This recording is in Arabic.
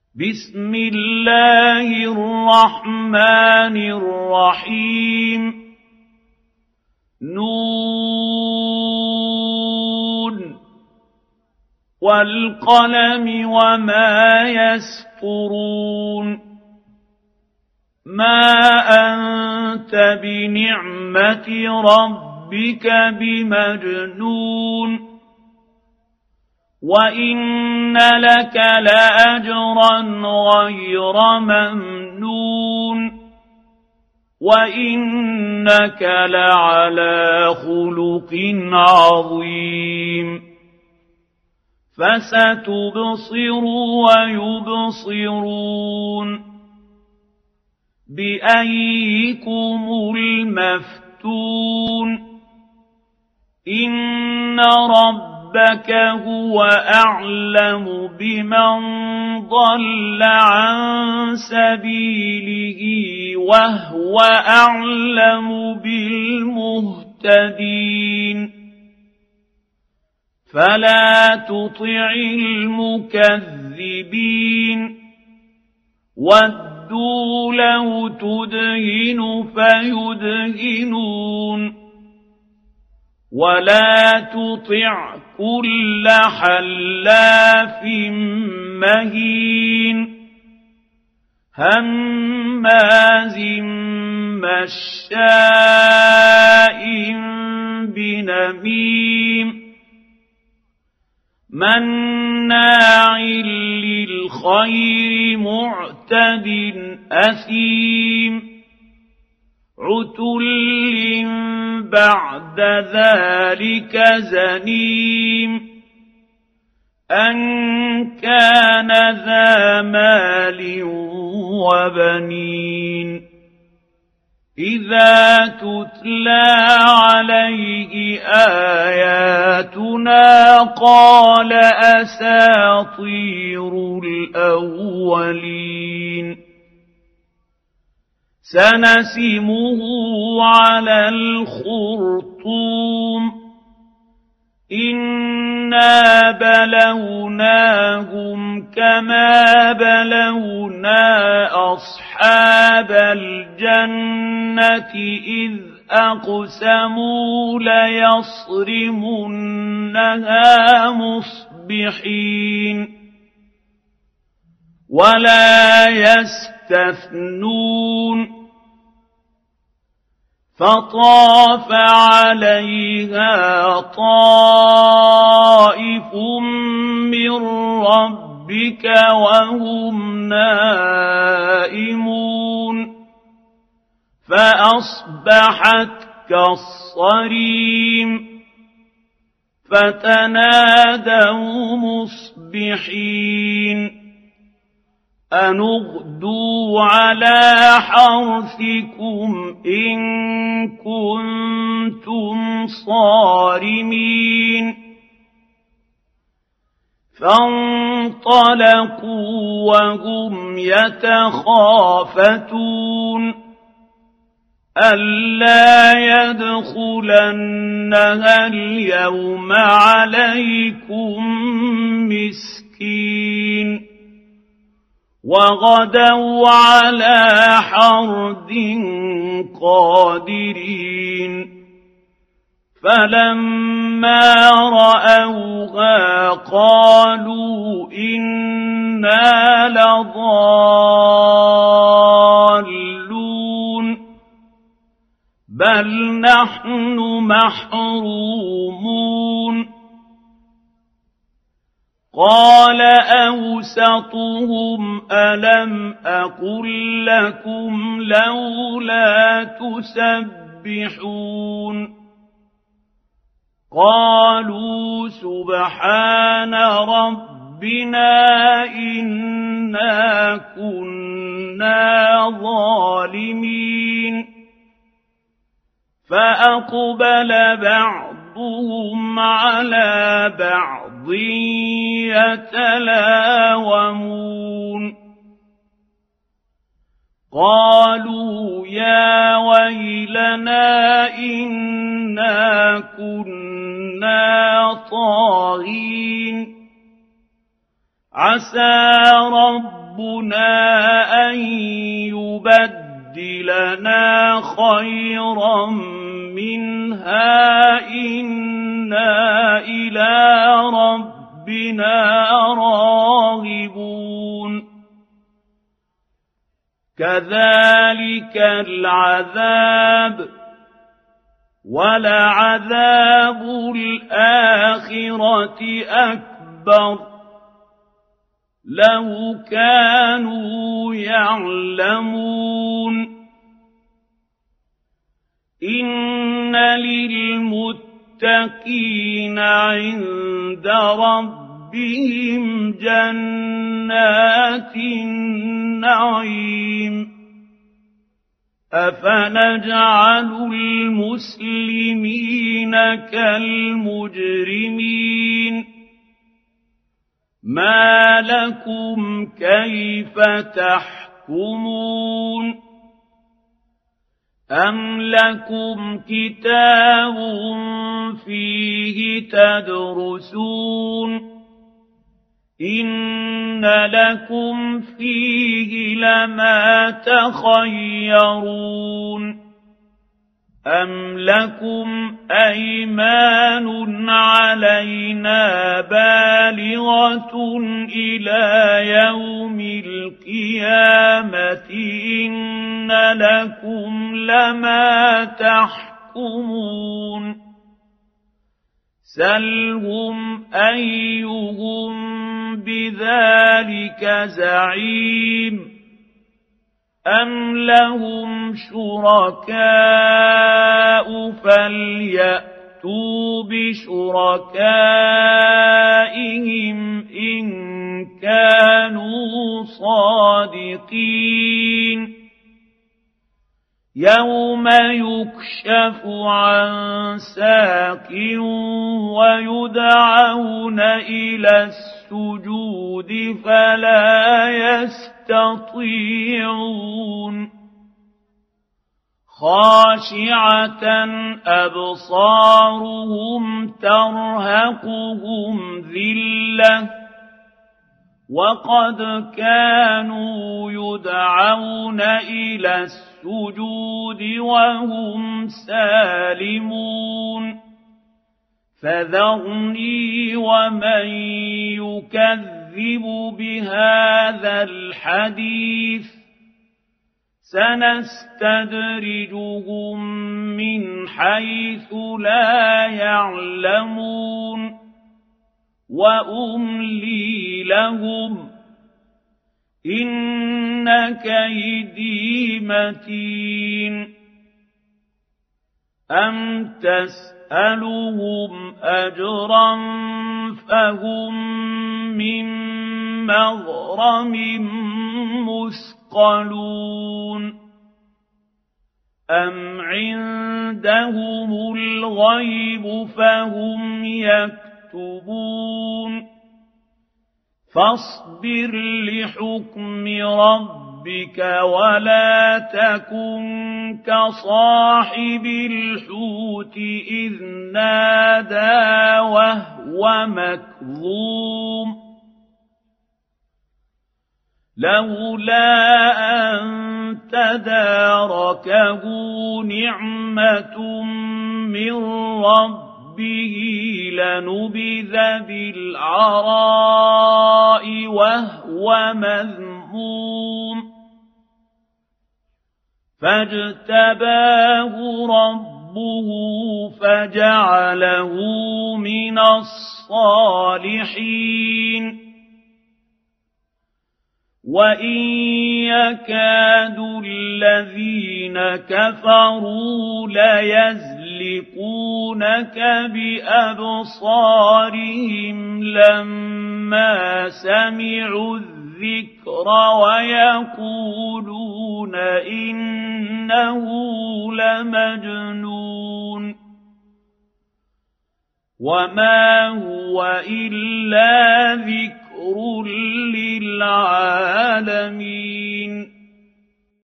بسم الله الرحمن الرحيم نون والقلم وما يسطرون ما أنت بنعمة ربك بمجنون وإن لك لأجرا غير ممنون وإنك لعلى خلق عظيم فستبصر ويبصرون بأيكم المفتون إن ربك هو أعلم بمن ضل عن سبيله وهو أعلم بالمهتدين فلا تطع المكذبين ودوا لو تدهن فيدهنون ولا تطع كل حلاف مهين هماز مشاء بنميم مناع للخير معتد أثيم عتل بعد ذلك زنيم أن كان ذا مال وبنين إذا تتلى عليه آياتنا قال أساطير الأولين سنسمه على الخرطوم إنا بلوناهم كما بلونا أصحاب الجنة إذ أقسموا ليصرمنها مصبحين ولا يستثنون فطاف عليها طائف من ربك وهم نائمون فأصبحت كالصريم فتنادوا مصبحين أن اغدوا على حرثكم إن كنتم صارمين فانطلقوا وهم يتخافتون ألا يدخلنها اليوم عليكم مسكين وغدوا على حرد قادرين فلما رأوها قالوا إنا لضالون بل نحن محرومون قال أوسطهم ألم أقل لكم لولا تسبحون قالوا سبحان ربنا إنا كنا ظالمين فأقبل بعضهم على بعض يتلاومون قالوا يا ويلنا إنا كنا طاغين عسى ربنا ربنا أن يبدلنا خيرا منها إنا إلى ربنا راغبون كذلك العذاب ولعذاب الآخرة أكبر لو كانوا يعلمون إن للمتقين عند ربهم جنات النعيم أفنجعل المسلمين كالمجرمين ما لكم كيف تحكمون أم لكم كتاب فيه تدرسون إن لكم فيه لما تخيرون أم لكم أيمان علينا بالغة إلى يوم القيامة إن لكم لما تحكمون سلهم أيهم بذلك زعيم أم لهم شركاء فليأتوا بشركائهم إن كانوا صادقين يوم يكشف عن ساق ويدعون إلى السجود فلا يستطيعون خاشعة أبصارهم ترهقهم ذلة وقد كانوا يدعون إلى السجود وهم سالمون فذرني ومن يكذب بهذا الحديث سنستدرجهم من حيث لا يعلمون وأملي لهم إن كيدي متين أم تسألهم أجرا فهم من مغرم مثقلون أم عندهم الغيب فهم يكتبون فاصبر لحكم ربك ولا تكن كصاحب الحوت إذ نادى وهو مكظوم لولا أن تداركه نعمة من ربه لنبذ بالعراء وهو مذموم فاجتباه ربه فجعله من الصالحين وإن يكاد الذين كفروا ليزلقونك بأبصارهم لما سمعوا الذكر ويقولون إنه لمجنون وما هو إلا ذكر للعالمين